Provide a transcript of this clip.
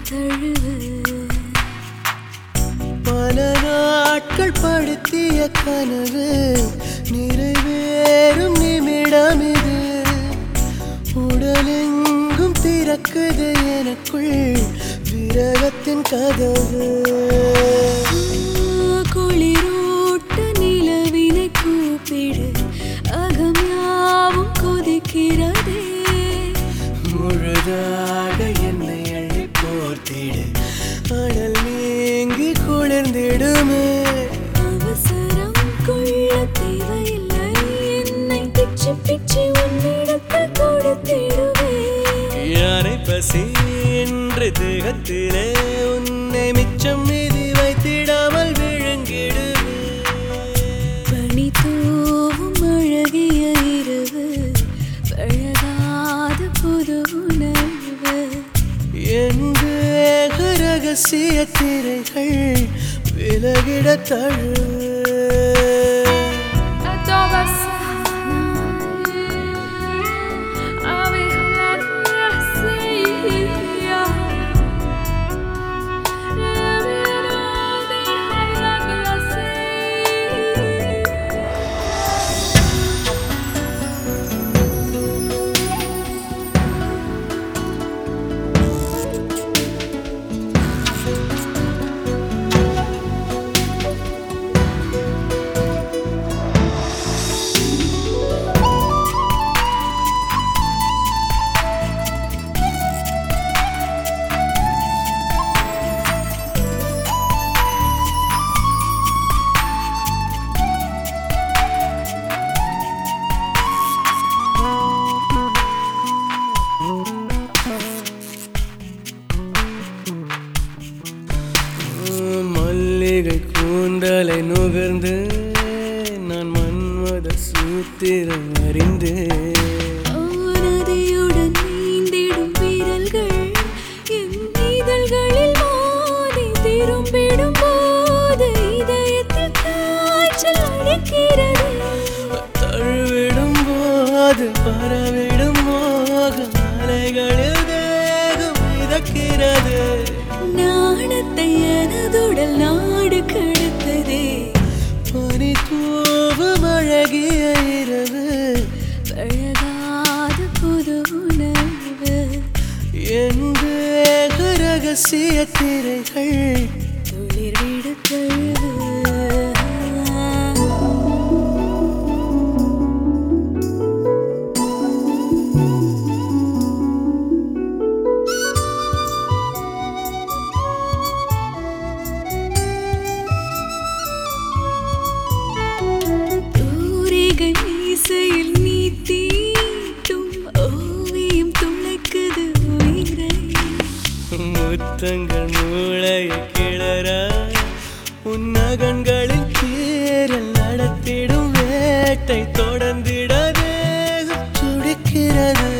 தழுவு பல நாட்கள் படுத்திய கனவு நிறைவேறும் நிமிடம் இது உடலெங்கும் திறக்குது எனக்குள் விரகத்தின் கதவு குளிரூட்ட நிலவினை கூப்பிடு அகம் யாவும் கொதிக்கிறதே முழுதாக என்னை அள்ளி போர்த்திடு அனல் நீங்கி குளிர்ந்திடுமே அவசரம் கொள்ள தேவையில்லை என்னை பிச்சு பிச்சு உன்னிடத்தில் கொடுத்திடுவே யானை பசி என்று தேகத்திலே உன்னை மிச்சம் மீதி வைத்திடாமல் விழுங்கிடுமே பனி தூவும் அழகிய இரவு பழகாத புது உணர்வு என்று ரகசிய திரைகள் விலகிட தழு மல்லிகை கூந்தலை நுகர்ந்து நான் மன்மத சூத்திரம் அறிந்து நதியுடன் நீந்திடும் வீரல்கள் என் இதழ்களில் மோதி திரும்பிடும் போது இதயத்தில் காய்ச்சல் அடிக்கிறது தழுவிடும் போது பரவிடும் மோகம் அலைகளில் தேகம் மிதக்கிறது நாணத்தை எனதுடல் நாடு கெடுத்ததே பனி தூவும் அழகிய இரவு பழகாத புது உணர்வு என்று ரகசிய திரைகள் துளிர் விடு தழுவு மீசையில் நீ தீட்டும் ஓவியம் துளைக்குது உயிரை முத்தங்கள் மூளையை கிளற உன்னகங்களில் கீரல் நடத்திடும் வேட்டை தொடர்ந்திட தேகம் துடிக்கிறது